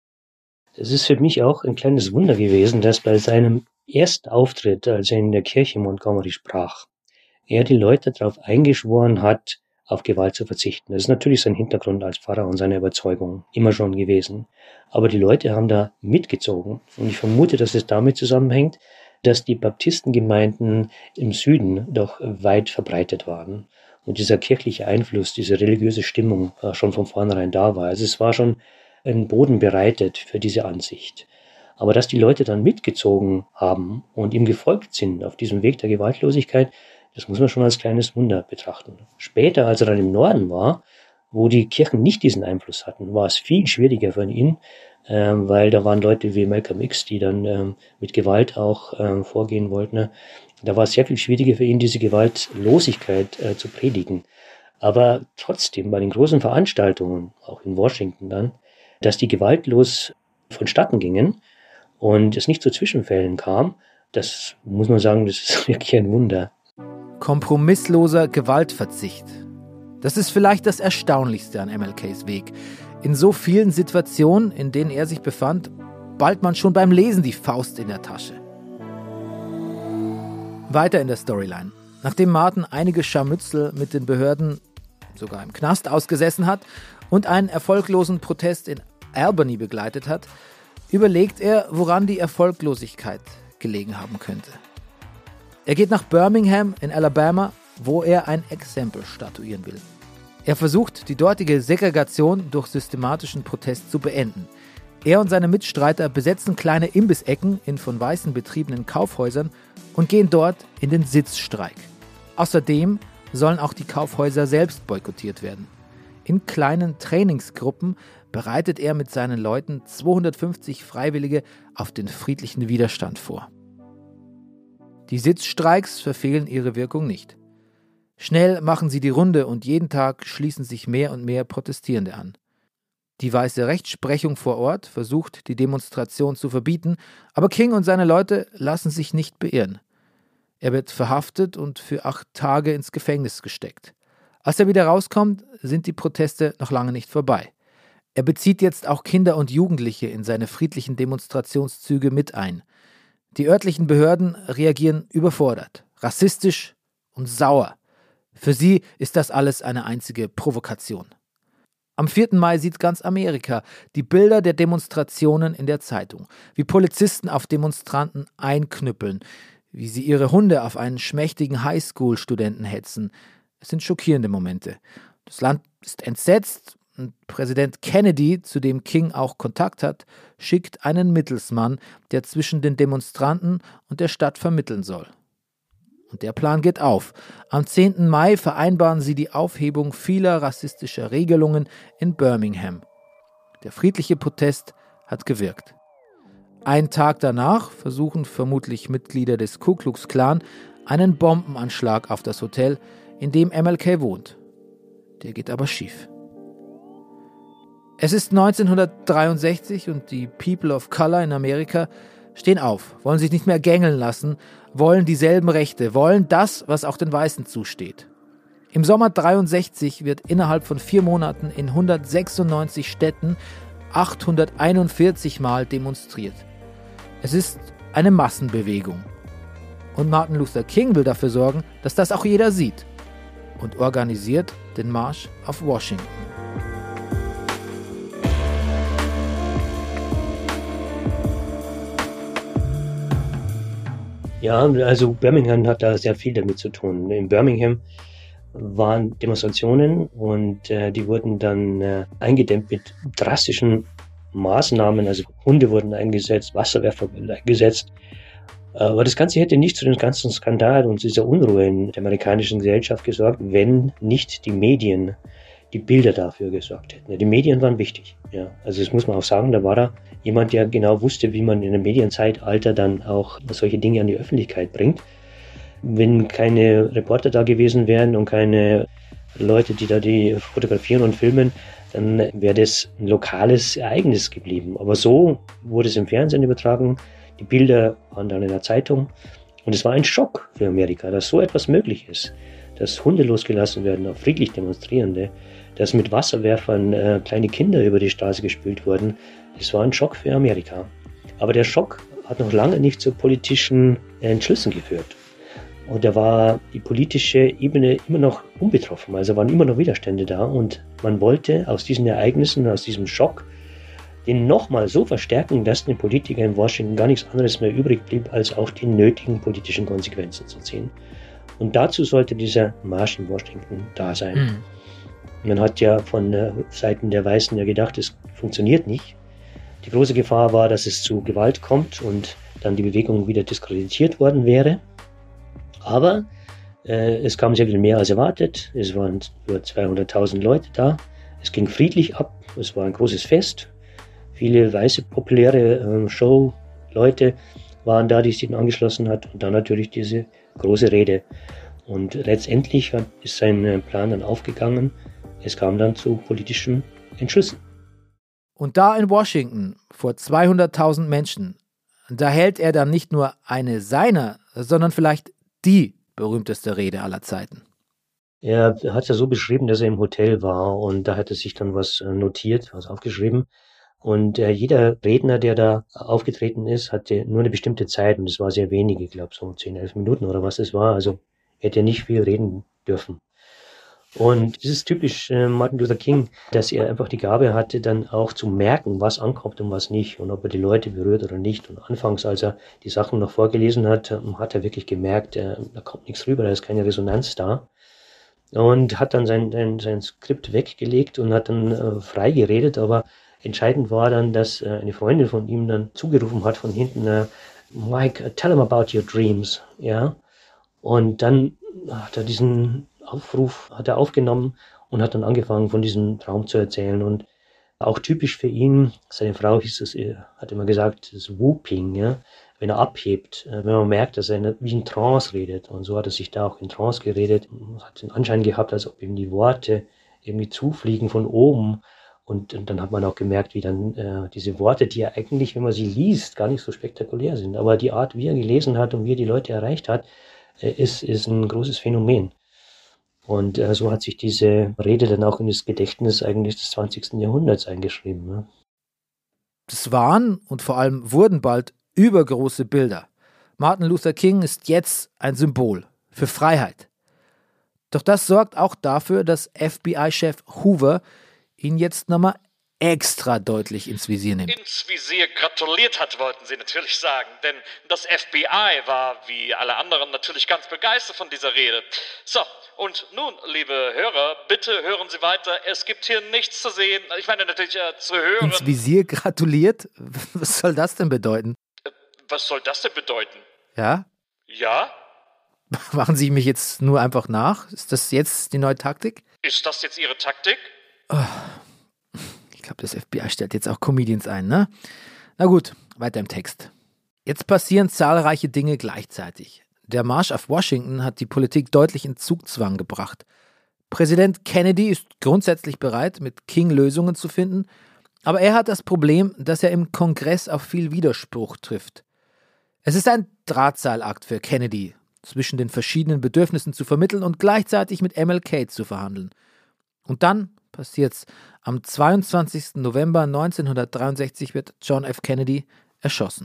Es ist für mich auch ein kleines Wunder gewesen, dass bei seinem ersten Auftritt, als er in der Kirche Montgomery sprach, er die Leute darauf eingeschworen hat, auf Gewalt zu verzichten. Das ist natürlich sein Hintergrund als Pfarrer und seine Überzeugung immer schon gewesen. Aber die Leute haben da mitgezogen. Und ich vermute, dass es damit zusammenhängt, dass die Baptistengemeinden im Süden doch weit verbreitet waren. Und dieser kirchliche Einfluss, diese religiöse Stimmung schon von vornherein da war. Also es war schon ein Boden bereitet für diese Ansicht. Aber dass die Leute dann mitgezogen haben und ihm gefolgt sind auf diesem Weg der Gewaltlosigkeit, das muss man schon als kleines Wunder betrachten. Später, als er dann im Norden war, wo die Kirchen nicht diesen Einfluss hatten, war es viel schwieriger für ihn, ähm, weil da waren Leute wie Malcolm X, die dann ähm, mit Gewalt auch ähm, vorgehen wollten. Ne? Da war es sehr viel schwieriger für ihn, diese Gewaltlosigkeit äh, zu predigen. Aber trotzdem, bei den großen Veranstaltungen, auch in Washington dann, dass die gewaltlos vonstatten gingen und es nicht zu Zwischenfällen kam, das muss man sagen, das ist wirklich ein Wunder. Kompromissloser Gewaltverzicht. Das ist vielleicht das Erstaunlichste an M L Ks Weg. In so vielen Situationen, in denen er sich befand, ballt man schon beim Lesen die Faust in der Tasche. Weiter in der Storyline. Nachdem Martin einige Scharmützel mit den Behörden, sogar im Knast, ausgesessen hat und einen erfolglosen Protest in Albany begleitet hat, überlegt er, woran die Erfolglosigkeit gelegen haben könnte. Er geht nach Birmingham in Alabama, wo er ein Exempel statuieren will. Er versucht, die dortige Segregation durch systematischen Protest zu beenden. Er und seine Mitstreiter besetzen kleine Imbissecken in von Weißen betriebenen Kaufhäusern und gehen dort in den Sitzstreik. Außerdem sollen auch die Kaufhäuser selbst boykottiert werden. In kleinen Trainingsgruppen bereitet er mit seinen Leuten zweihundertfünfzig Freiwillige auf den friedlichen Widerstand vor. Die Sitzstreiks verfehlen ihre Wirkung nicht. Schnell machen sie die Runde und jeden Tag schließen sich mehr und mehr Protestierende an. Die weiße Rechtsprechung vor Ort versucht, die Demonstration zu verbieten, aber King und seine Leute lassen sich nicht beirren. Er wird verhaftet und für acht Tage ins Gefängnis gesteckt. Als er wieder rauskommt, sind die Proteste noch lange nicht vorbei. Er bezieht jetzt auch Kinder und Jugendliche in seine friedlichen Demonstrationszüge mit ein. Die örtlichen Behörden reagieren überfordert, rassistisch und sauer. Für sie ist das alles eine einzige Provokation. Am vierten Mai sieht ganz Amerika die Bilder der Demonstrationen in der Zeitung, wie Polizisten auf Demonstranten einknüppeln, wie sie ihre Hunde auf einen schmächtigen Highschool-Studenten hetzen. Es sind schockierende Momente. Das Land ist entsetzt und Präsident Kennedy, zu dem King auch Kontakt hat, schickt einen Mittelsmann, der zwischen den Demonstranten und der Stadt vermitteln soll. Und der Plan geht auf. Am zehnten Mai vereinbaren sie die Aufhebung vieler rassistischer Regelungen in Birmingham. Der friedliche Protest hat gewirkt. Einen Tag danach versuchen vermutlich Mitglieder des Ku Klux Klan einen Bombenanschlag auf das Hotel, in dem M L K wohnt. Der geht aber schief. Es ist neunzehnhundertdreiundsechzig und die People of Color in Amerika stehen auf, wollen sich nicht mehr gängeln lassen, wollen dieselben Rechte, wollen das, was auch den Weißen zusteht. Im Sommer dreiundsechzig wird innerhalb von vier Monaten in hundertsechsundneunzig Städten achthunderteinundvierzig Mal demonstriert. Es ist eine Massenbewegung. Und Martin Luther King will dafür sorgen, dass das auch jeder sieht und organisiert den Marsch auf Washington. Ja, also Birmingham hat da sehr viel damit zu tun. In Birmingham waren Demonstrationen und äh, die wurden dann äh, eingedämmt mit drastischen Maßnahmen. Also Hunde wurden eingesetzt, Wasserwerfer wurden eingesetzt. Aber das Ganze hätte nicht zu dem ganzen Skandal und dieser Unruhe in der amerikanischen Gesellschaft gesorgt, wenn nicht die Medien die Bilder dafür gesorgt hätten. Die Medien waren wichtig. Ja. Also das muss man auch sagen, da war da jemand, der genau wusste, wie man in einem Medienzeitalter dann auch solche Dinge an die Öffentlichkeit bringt. Wenn keine Reporter da gewesen wären und keine Leute, die da die fotografieren und filmen, dann wäre das ein lokales Ereignis geblieben. Aber so wurde es im Fernsehen übertragen, die Bilder waren dann in der Zeitung und es war ein Schock für Amerika, dass so etwas möglich ist, dass Hunde losgelassen werden auf friedlich Demonstrierende, dass mit Wasserwerfern äh, kleine Kinder über die Straße gespült wurden. Das war ein Schock für Amerika. Aber der Schock hat noch lange nicht zu politischen Entschlüssen geführt. Und da war die politische Ebene immer noch unbetroffen, also waren immer noch Widerstände da und man wollte aus diesen Ereignissen, aus diesem Schock, den nochmal so verstärken, dass den Politikern in Washington gar nichts anderes mehr übrig blieb, als auch die nötigen politischen Konsequenzen zu ziehen. Und dazu sollte dieser Marsch in Washington da sein. Mhm. Man hat ja von äh, Seiten der Weißen ja gedacht, es funktioniert nicht. Die große Gefahr war, dass es zu Gewalt kommt und dann die Bewegung wieder diskreditiert worden wäre. Aber äh, es kam sehr viel mehr als erwartet. Es waren über zweihunderttausend Leute da. Es ging friedlich ab. Es war ein großes Fest. Viele weiße, populäre äh, Show-Leute waren da, die sich angeschlossen hat. Und dann natürlich diese große Rede. Und letztendlich ist sein Plan dann aufgegangen. Es kam dann zu politischen Entschlüssen. Und da in Washington vor zweihunderttausend Menschen, da hält er dann nicht nur eine seiner, sondern vielleicht die berühmteste Rede aller Zeiten. Er hat ja so beschrieben, dass er im Hotel war und da hat er sich dann was notiert, was aufgeschrieben. Und äh, jeder Redner, der da aufgetreten ist, hatte nur eine bestimmte Zeit und es war sehr wenige, ich glaube so zehn, elf Minuten oder was es war. Also hätte er nicht viel reden dürfen. Und es ist typisch äh, Martin Luther King, dass er einfach die Gabe hatte, dann auch zu merken, was ankommt und was nicht und ob er die Leute berührt oder nicht. Und anfangs, als er die Sachen noch vorgelesen hat, hat er wirklich gemerkt, äh, da kommt nichts rüber, da ist keine Resonanz da. Und hat dann sein, sein, sein Skript weggelegt und hat dann äh, frei geredet, aber entscheidend war dann, dass äh, eine Freundin von ihm dann zugerufen hat von hinten, äh, Mike, tell him about your dreams, ja. Und dann hat er diesen Aufruf hat er aufgenommen und hat dann angefangen, von diesem Traum zu erzählen. Und auch typisch für ihn, seine Frau hieß es, hat immer gesagt, das Whooping, ja, wenn er abhebt, wenn man merkt, dass er wie in Trance redet. Und so hat er sich da auch in Trance geredet, hat den Anschein gehabt, als ob ihm die Worte irgendwie zufliegen von oben. Und, und dann hat man auch gemerkt, wie dann äh, diese Worte, die ja eigentlich, wenn man sie liest, gar nicht so spektakulär sind. Aber die Art, wie er gelesen hat und wie er die Leute erreicht hat, äh, ist, ist ein großes Phänomen. Und äh, so hat sich diese Rede dann auch in das Gedächtnis eigentlich des zwanzigsten Jahrhunderts eingeschrieben. Ne? Das waren und vor allem wurden bald übergroße Bilder. Martin Luther King ist jetzt ein Symbol für Freiheit. Doch das sorgt auch dafür, dass F B I-Chef Hoover ihn jetzt nochmal extra deutlich ins Visier nimmt. Ins Visier gratuliert hat, wollten Sie natürlich sagen, denn das F B I war, wie alle anderen, natürlich ganz begeistert von dieser Rede. So, und nun, liebe Hörer, bitte hören Sie weiter, es gibt hier nichts zu sehen, ich meine natürlich äh, zu hören. Ins Visier gratuliert? Was soll das denn bedeuten? Äh, was soll das denn bedeuten? Ja? Ja? Machen Sie mich jetzt nur einfach nach? Ist das jetzt die neue Taktik? Ist das jetzt Ihre Taktik? Oh. Ich glaube, das F B I stellt jetzt auch Comedians ein, ne? Na gut, weiter im Text. Jetzt passieren zahlreiche Dinge gleichzeitig. Der Marsch auf Washington hat die Politik deutlich in Zugzwang gebracht. Präsident Kennedy ist grundsätzlich bereit, mit King Lösungen zu finden, aber er hat das Problem, dass er im Kongress auf viel Widerspruch trifft. Es ist ein Drahtseilakt für Kennedy, zwischen den verschiedenen Bedürfnissen zu vermitteln und gleichzeitig mit M L K zu verhandeln. Und dann passiert's. Am zweiundzwanzigsten November neunzehnhundertdreiundsechzig wird John F. Kennedy erschossen.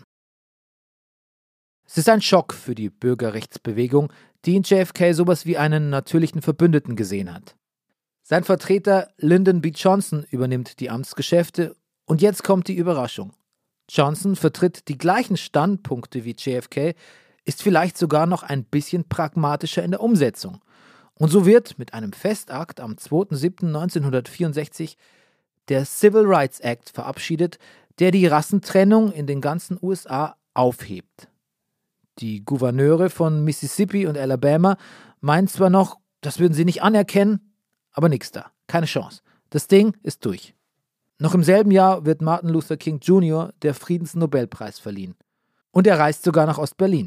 Es ist ein Schock für die Bürgerrechtsbewegung, die in J F K sowas wie einen natürlichen Verbündeten gesehen hat. Sein Vertreter Lyndon B. Johnson übernimmt die Amtsgeschäfte und jetzt kommt die Überraschung. Johnson vertritt die gleichen Standpunkte wie J F K, ist vielleicht sogar noch ein bisschen pragmatischer in der Umsetzung. Und so wird mit einem Festakt am zweiten siebten neunzehnhundertvierundsechzig der Civil Rights Act verabschiedet, der die Rassentrennung in den ganzen U S A aufhebt. Die Gouverneure von Mississippi und Alabama meinen zwar noch, das würden sie nicht anerkennen, aber nix da, keine Chance. Das Ding ist durch. Noch im selben Jahr wird Martin Luther King Junior der Friedensnobelpreis verliehen. Und er reist sogar nach Ostberlin.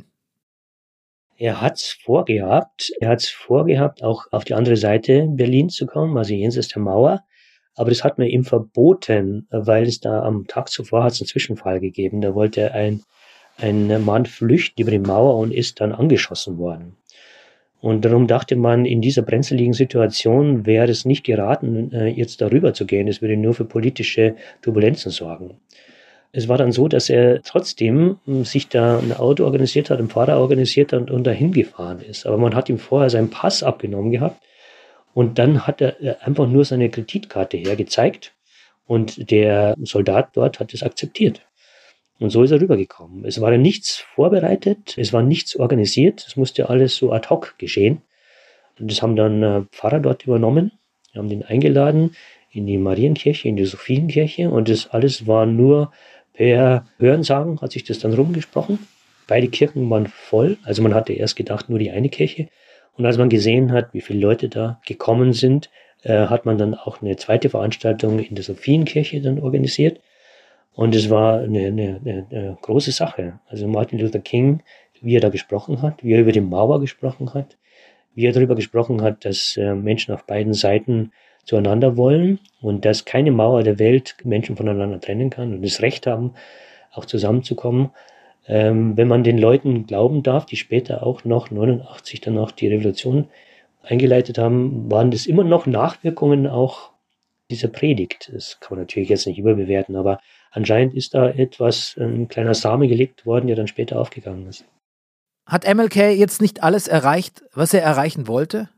Er hat's vorgehabt, er hat's vorgehabt, auch auf die andere Seite Berlins zu kommen, also jenseits der Mauer. Aber das hat man ihm verboten, weil es da am Tag zuvor hat es einen Zwischenfall gegeben. Da wollte ein, ein Mann flüchten über die Mauer und ist dann angeschossen worden. Und darum dachte man, in dieser brenzligen Situation wäre es nicht geraten, jetzt darüber zu gehen. Es würde nur für politische Turbulenzen sorgen. Es war dann so, dass er trotzdem sich da ein Auto organisiert hat, einen Fahrer organisiert hat und, und dahin gefahren ist. Aber man hat ihm vorher seinen Pass abgenommen gehabt und dann hat er einfach nur seine Kreditkarte hergezeigt und der Soldat dort hat es akzeptiert. Und so ist er rübergekommen. Es war nichts vorbereitet, es war nichts organisiert, es musste alles so ad hoc geschehen. Und das haben dann äh, Pfarrer dort übernommen, wir haben den eingeladen in die Marienkirche, in die Sophienkirche und das alles war nur per Hörensagen, hat sich das dann rumgesprochen. Beide Kirchen waren voll, also man hatte erst gedacht, nur die eine Kirche. Und als man gesehen hat, wie viele Leute da gekommen sind, äh, hat man dann auch eine zweite Veranstaltung in der Sophienkirche dann organisiert. Und es war eine, eine, eine, eine große Sache. Also Martin Luther King, wie er da gesprochen hat, wie er über die Mauer gesprochen hat, wie er darüber gesprochen hat, dass äh, Menschen auf beiden Seiten zueinander wollen und dass keine Mauer der Welt Menschen voneinander trennen kann und das Recht haben, auch zusammenzukommen. Ähm, wenn man den Leuten glauben darf, die später auch noch neunundachtzig dann auch die Revolution eingeleitet haben, waren das immer noch Nachwirkungen auch dieser Predigt. Das kann man natürlich jetzt nicht überbewerten, aber anscheinend ist da etwas, ein kleiner Same gelegt worden, der dann später aufgegangen ist. Hat M L K jetzt nicht alles erreicht, was er erreichen wollte?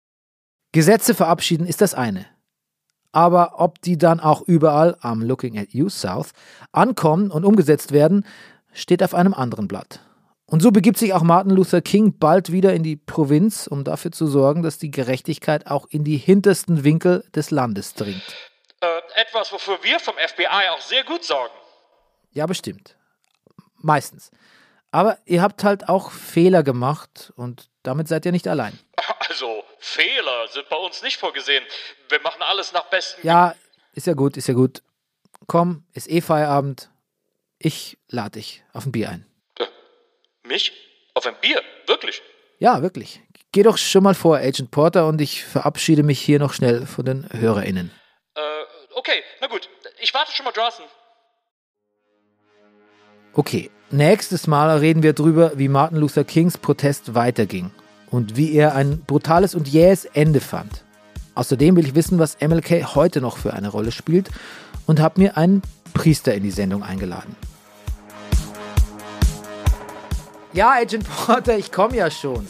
Gesetze verabschieden ist das eine. Aber ob die dann auch überall am Looking at You South ankommen und umgesetzt werden, steht auf einem anderen Blatt. Und so begibt sich auch Martin Luther King bald wieder in die Provinz, um dafür zu sorgen, dass die Gerechtigkeit auch in die hintersten Winkel des Landes dringt. Äh, etwas, wofür wir vom F B I auch sehr gut sorgen. Ja, bestimmt. Meistens. Aber ihr habt halt auch Fehler gemacht und damit seid ihr nicht allein. Also, Fehler sind bei uns nicht vorgesehen. Wir machen alles nach bestem... Ja, ist ja gut, ist ja gut. Komm, ist eh Feierabend. Ich lade dich auf ein Bier ein. Äh, mich? Auf ein Bier? Wirklich? Ja, wirklich. Geh doch schon mal vor, Agent Porter, und ich verabschiede mich hier noch schnell von den HörerInnen. Äh, okay, na gut. Ich warte schon mal draußen. Okay, nächstes Mal reden wir drüber, wie Martin Luther Kings Protest weiterging und wie er ein brutales und jähes Ende fand. Außerdem will ich wissen, was M L K heute noch für eine Rolle spielt und habe mir einen Priester in die Sendung eingeladen. Ja, Agent Porter, ich komme ja schon.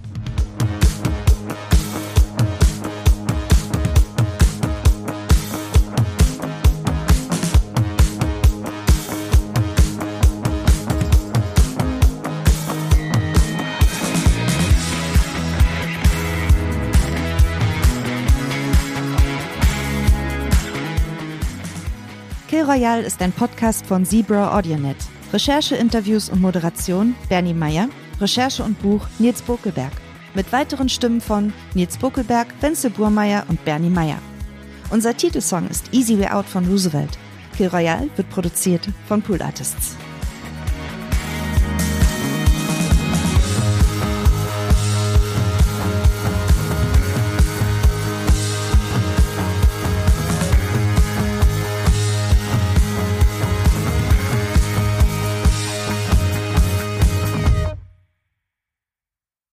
Kill Royale ist ein Podcast von Zebra AudioNet. Recherche, Interviews und Moderation Bernie Meyer. Recherche und Buch Nils Bokelberg. Mit weiteren Stimmen von Nils Bokelberg, Wenzel Burmeier und Bernie Meyer. Unser Titelsong ist Easy Way Out von Roosevelt. Spiel Royal wird produziert von Pool Artists.